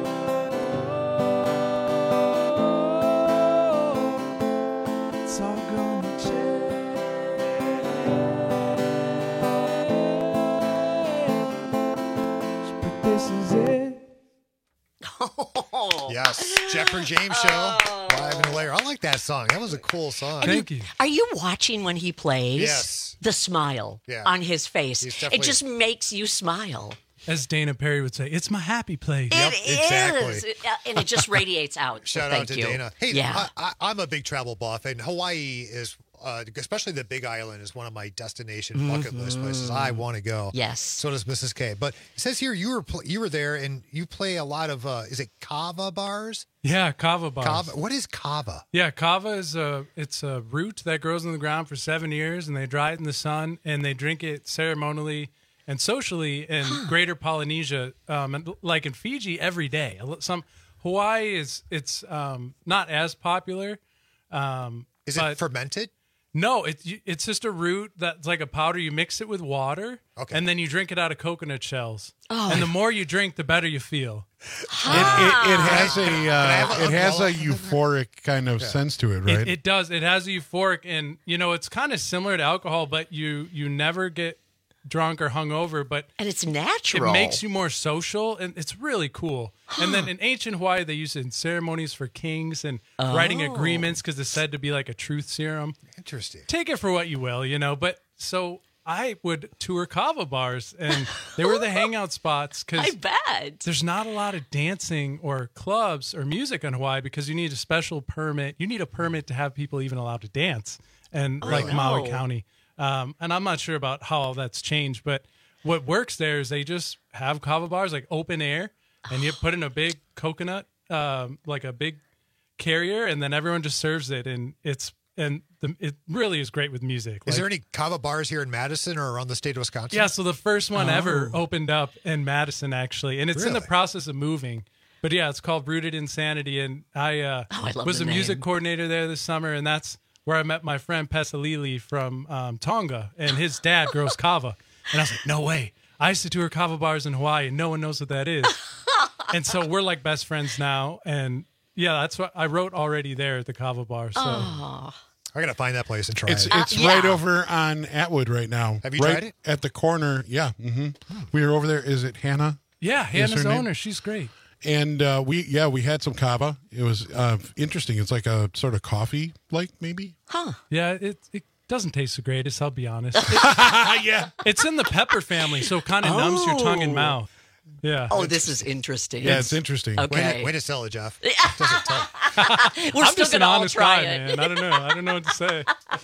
it's all gonna change, but this is it. Yes, Jeffrey James Show, Live in the Lair. I like that song. That was a cool song. Thank you. Are you watching when he plays? Yes. The smile Yeah. on his face. He's It definitely- just makes you smile. As Dana Perry would say, it's my happy place. It exactly. is. It- uh, and it just radiates out. So Shout thank out to you. Dana. Hey, yeah. I, I, I'm a big travel buff, and Hawaii is, uh, especially the Big Island, is one of my destination bucket list places. I want to go. Yes. So does Missus K. But it says here you were pl- you were there, and you play a lot of. Uh, is it kava bars? Yeah, kava bars. Kava. What is kava? Yeah, kava is a it's a root that grows in the ground for seven years, and they dry it in the sun, and they drink it ceremonially and socially in Greater Polynesia, um, and like in Fiji, every day. Some Hawaii is it's um, not as popular. Um, Is but it fermented? No, it's it's just a root that's like a powder. You mix it with water, Okay. and then you drink it out of coconut shells. Oh. And the more you drink, the better you feel. It, it, it has a have uh, a it has a umbrella? euphoric kind of sense to it, right? It, it does. It has a euphoric, and you know it's kind of similar to alcohol, but you you never get drunk or hungover. But And it's natural. it makes you more social, and it's really cool. And then in ancient Hawaii, they use it in ceremonies for kings and writing Oh. agreements because it's said to be like a truth serum. Interesting. Take it for what you will, you know. But so I would tour kava bars, and they were the hangout spots I because bet. there's not a lot of dancing or clubs or music in Hawaii because you need a special permit. You need a permit to have people even allowed to dance, and like no. Maui County. Um, and I'm not sure about how all that's changed, but what works there is they just have kava bars like open air, and you put in a big coconut, um, like a big carrier, and then everyone just serves it, and it's and the, it really is great with music. Is Like- there any kava bars here in Madison or around the state of Wisconsin? yeah, so the first one ever Oh. opened up in Madison, actually, and it's in the Really? process of moving. But yeah, it's called Rooted Insanity, and I, uh, Oh, I love was the a music name. coordinator there this summer, and that's where I met my friend Pesalili from um, Tonga, and his dad grows kava. And I was like, no way. I used to tour kava bars in Hawaii, and no one knows what that is. And so we're like best friends now, and yeah, that's what I wrote already there at the kava bar. So. Oh. I gotta find that place and try It's it. it's yeah. right over on Atwood right now. Have you right tried it? At the corner, yeah. hmm We were over there. Is it Hannah? Yeah, Is Hannah's her name? owner. She's great. And uh, we, yeah, we had some kava. It was uh, interesting. It's like a sort of coffee, like maybe. Huh. Yeah, it it doesn't taste the greatest, I'll be honest. yeah, it's in the pepper family, so it kind of numbs your tongue and Oh. mouth. Yeah. Oh, this is interesting. yeah, it's interesting. Okay. Way, to, way to sell it, Jeff. We're I'm still just an gonna all honest try guy, it. man. I don't know. I don't know what to say.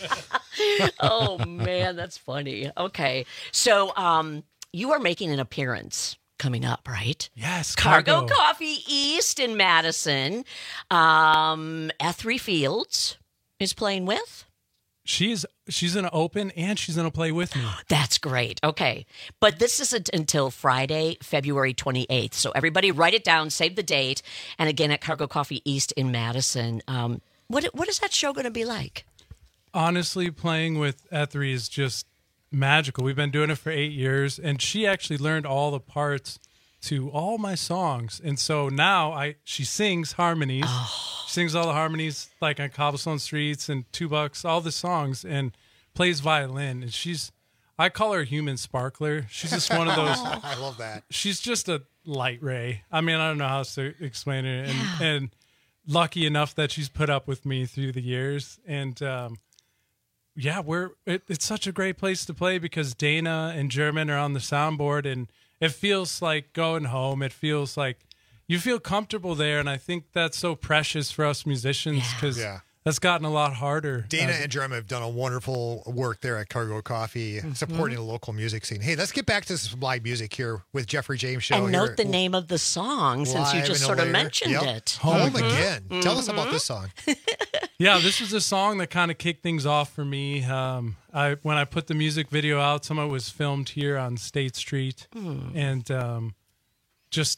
Oh man, that's funny. Okay, so um, you are making an appearance coming up, right? Yes, Cargo, Cargo. Coffee East in Madison. Um, Ethry Fields is playing with. She's she's gonna open and she's gonna play with me. That's great. Okay. But this isn't until Friday, February twenty-eighth. So everybody write it down, save the date. And again, at Cargo Coffee East in Madison. Um, what what is that show going to be like? Honestly, playing with Ethry is just magical. We've been doing it for eight years, and she actually learned all the parts to all my songs. And so now I she sings harmonies. She sings all the harmonies like on Cobblestone Streets and Two Bucks, all the songs, and plays violin. And she's I call her a human sparkler. She's just one of those. I love that. She's just a light ray. I mean, I don't know how else to explain it. And, and lucky enough that she's put up with me through the years. And um, yeah, we're it, it's such a great place to play because Dana and German are on the soundboard, and it feels like going home. It feels like you feel comfortable there, and I think that's so precious for us musicians because Yeah. that's gotten a lot harder. Dana Uh, and Jeremy have done a wonderful work there at Cargo Coffee, supporting the local music scene. Hey, let's get back to some live music here with Jeffrey James Show. And here note at the name of the song since you Live just in a sort of Lair. mentioned Yep. it. Home Mhm. Again. Tell us about this song. Yeah, this was a song that kind of kicked things off for me. Um, I when I put the music video out, some of it was filmed here on State Street, Hmm. and um, just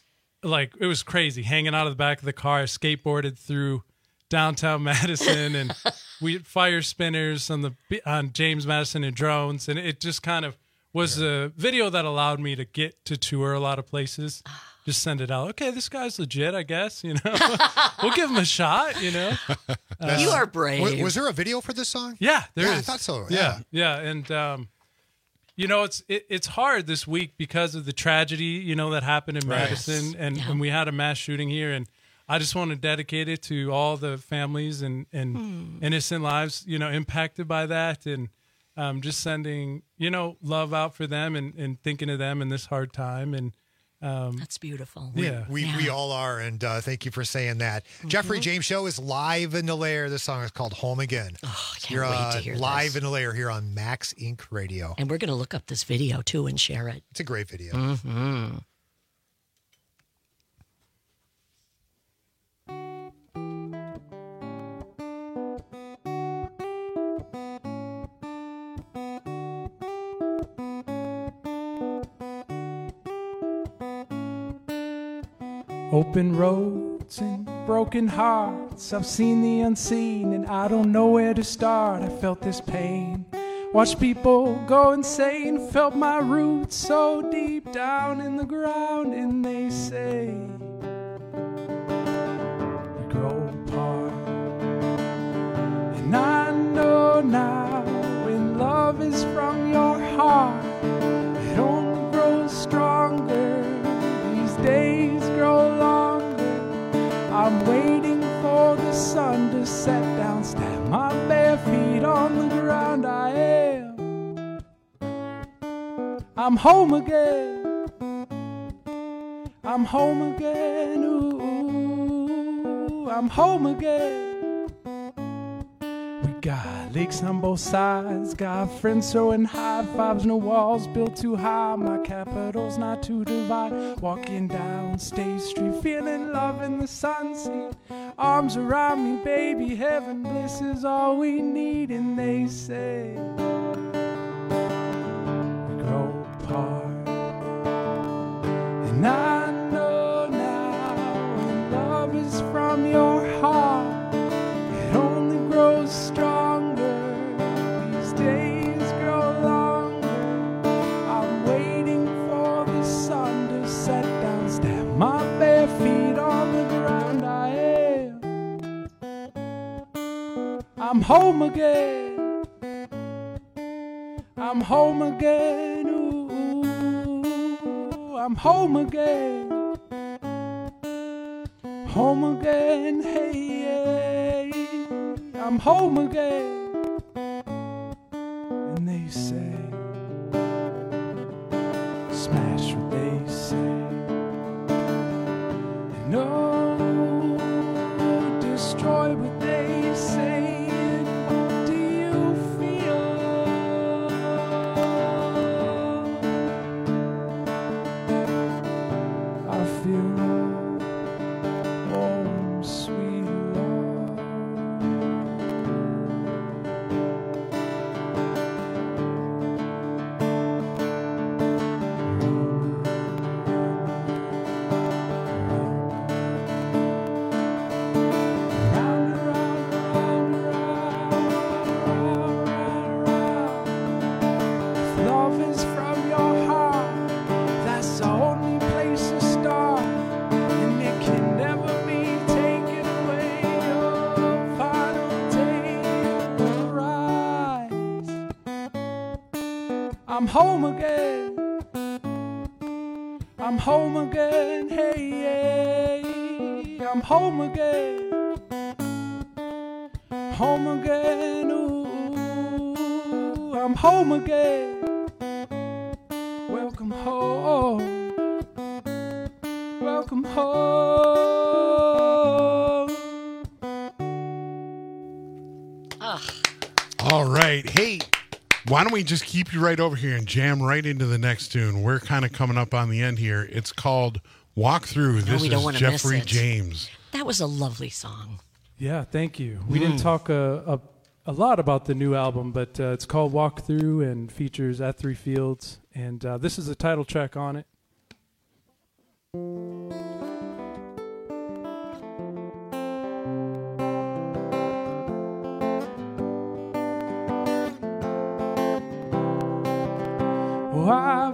like it was crazy. Hanging out of the back of the car, I skateboarded through downtown Madison, and we had fire spinners on the on James Madison and drones, and it just kind of was yeah. a video that allowed me to get to tour a lot of places. Just send it out. Okay, this guy's legit, I guess. You know, we'll give him a shot. You know, uh, you are brave. Was, was there a video for this song? Yeah, there yeah, is. I thought so. Yeah, yeah, yeah. and um, you know, it's it, it's hard this week because of the tragedy, you know, that happened in right. Madison, and, yeah. and we had a mass shooting here, and I just want to dedicate it to all the families and and Hmm. innocent lives, you know, impacted by that, and um, just sending, you know, love out for them and, and thinking of them in this hard time, and. Um, That's beautiful. We, yeah, we, yeah. we all are, and uh, thank you for saying that. Mm-hmm. Jeffrey James Show is live in the lair. This song is called Home Again. Oh, I can't You're wait uh, to hear live this. in the lair here on Max Inc Radio. And we're going to look up this video, too, and share it. It's a great video. Mm-hmm. Open roads and broken hearts. I've seen the unseen and I don't know where to start. I felt this pain. Watched people go insane. Felt my roots so deep down in the ground. And they say we grow apart. And I know now when love is from your heart, it only grows stronger. These days grow longer. I'm waiting for the sun to set down. Stamp my bare feet on the ground. I am. I'm home again. I'm home again. Ooh, I'm home again. We got lakes on both sides. Got friends throwing high fives. No walls built too high. My capital's not to divide. Walking down State Street, feeling love in the sunset. Arms around me, baby. Heaven bliss is all we need. And they say we grow apart. And I know now when love is from your heart, it only grows stronger. These days grow longer. I'm waiting for the sun to set down. Stamp my bare feet on the ground. I am. I'm home again. I'm home again. Ooh, I'm home again. Home again. Hey, hey. I'm home again. And they say, smash what they say. And oh, destroy what they say. And what do you feel? I feel love, warm, sweet love. If love is from your heart, that's the only place to start, and it can never be taken away. Your final day will rise. I'm home again. I'm home again. Hey, hey. I'm home again. Home again. Ooh, I'm home again. Welcome home. Welcome home. All right. Hey, why don't we just keep you right over here and jam right into the next tune? We're kind of coming up on the end here. It's called Walk Through. This we don't is wanna miss Jeffrey it. James. That was a lovely song. Yeah, thank you. We Mm. didn't talk uh, a, a lot about the new album, but uh, it's called Walk Through and features At Three Fields. And uh, this is the title track on it.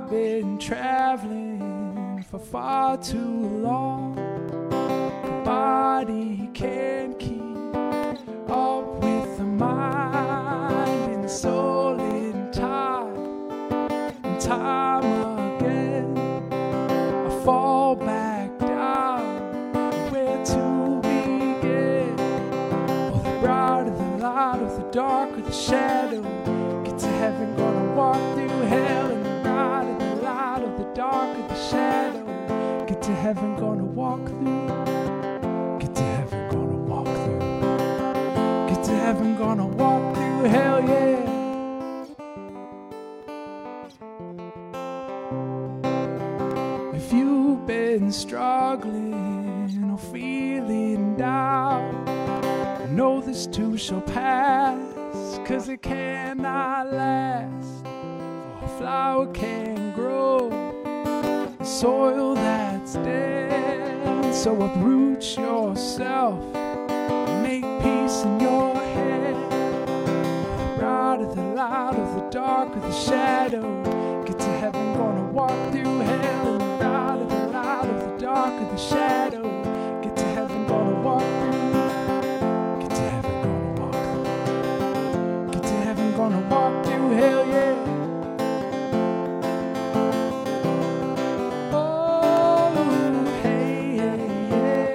been traveling for far too long. The body can't keep up with the mind and soul in time and time again. I fall back down. Where to begin? Oh, the brighter the light, of the darker the shadow. Get to heaven, gonna walk through hell, and the brighter the light, of the darker the shadow. Get to heaven, gonna walk through. Get to heaven, gonna walk through. Get to heaven, gonna walk through hell, yeah. If you've been struggling or feeling down, know this too shall pass, 'cause it cannot last. For a flower can grow in soil that's dead. So uproot yourself and make peace in your head. The brighter the light, of the darker the shadow. Get to heaven, gonna walk through hell, and the brighter the light, of the darker the shadow. Get to heaven, gonna walk through. Get to heaven, gonna walk through. Get to heaven, gonna walk through hell, yeah. Oh, hey, hey, hey.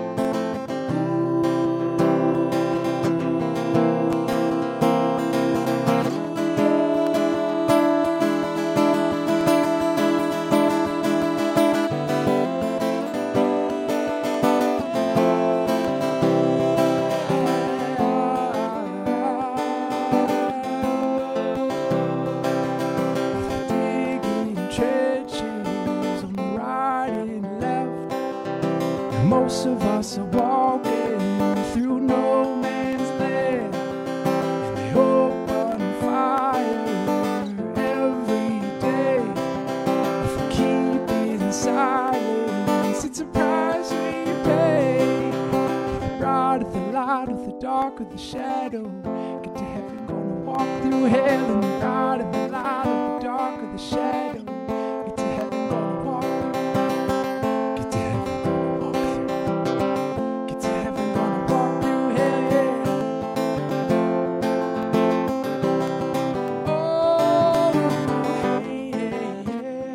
Digging trenches on the right and left. And most of us are walking through no man's land. And they open fire every day for keeping silence. It's a price we pay. The brighter the light, of the darker the shadow. Get to heaven, gonna walk through hell, and the brighter the light, of the darker the shadow. Get to heaven, gonna walk through. Get to heaven, gonna walk through. Get to heaven, gonna walk through hell, yeah. Oh, hey, hey, yeah.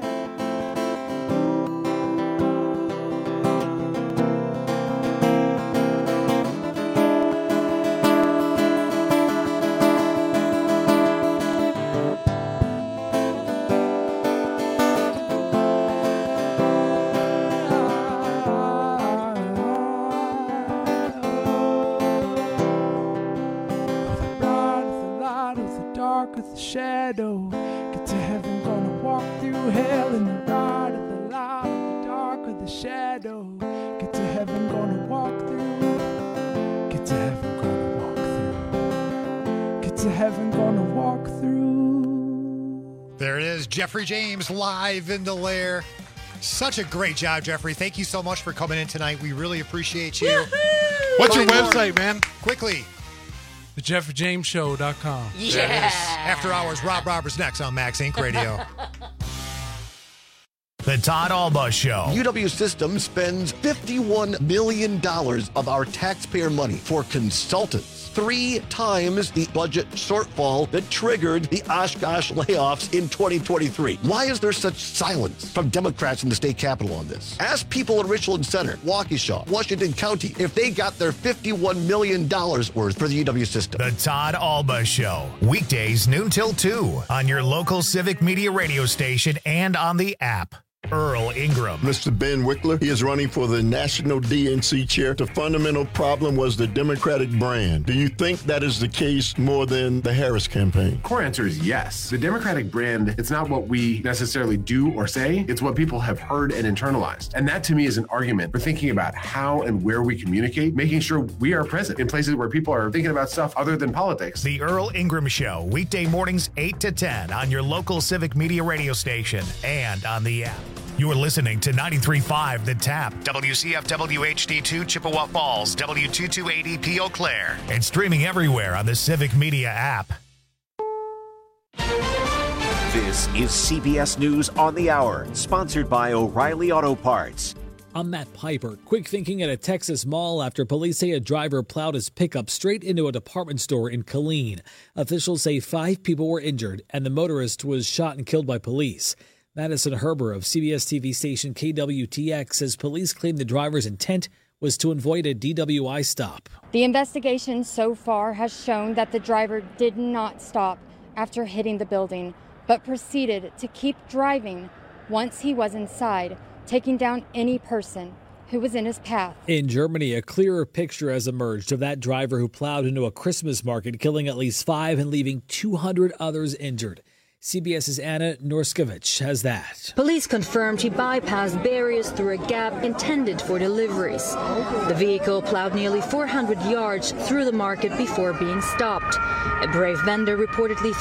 The brighter the light, of the darker the shadow. Get to heaven, gonna walk through hell, and the brighter the light, of the darker the shadow. Get to heaven, gonna walk through. Get to heaven, gonna walk through. Get to heaven, gonna walk through. There it is, Jeffrey James live in the lair. Such a great job, Jeffrey. Thank you so much for coming in tonight. We really appreciate you. Woo-hoo! What's your website, man? Quickly. The Jeffrey James Show dot com. Yeah. After Hours, Rob Roberts next on Max Inc Radio. The Todd Alba Show. U W Systems spends fifty-one million dollars of our taxpayer money for consultants. Three times the budget shortfall that triggered the Oshkosh layoffs in twenty twenty-three. Why is there such silence from Democrats in the state capitol on this? Ask people in Richland Center, Waukesha, Washington County if they got their fifty-one million dollars worth for the U W system. The Todd Alba Show. Weekdays noon till two on your local Civic Media radio station and on the app. Earl Ingram. Mister Ben Wickler, he is running for the National D N C chair. The fundamental problem was the Democratic brand. Do you think that is the case more than the Harris campaign? Core answer is yes. The Democratic brand, it's not what we necessarily do or say, it's what people have heard and internalized. And that to me is an argument for thinking about how and where we communicate, making sure we are present in places where people are thinking about stuff other than politics. The Earl Ingram Show, weekday mornings eight to ten on your local Civic Media radio station and on the app. You're listening to ninety-three point five The Tap, W C F W H D two Chippewa Falls, W two two eight E P Eau Claire, and streaming everywhere on the Civic Media app. This is C B S News on the Hour, sponsored by O'Reilly Auto Parts. I'm Matt Piper. Quick thinking at a Texas mall after police say a driver plowed his pickup straight into a department store in Killeen. Officials say five people were injured and the motorist was shot and killed by police. Madison Herber of C B S T V station K W T X says police claim the driver's intent was to avoid a D W I stop. The investigation so far has shown that the driver did not stop after hitting the building, but proceeded to keep driving once he was inside, taking down any person who was in his path. In Germany, a clearer picture has emerged of that driver who plowed into a Christmas market, killing at least five and leaving two hundred others injured. CBS's Anna Norskevich has that. Police confirmed he bypassed barriers through a gap intended for deliveries. The vehicle plowed nearly four hundred yards through the market before being stopped. A brave vendor reportedly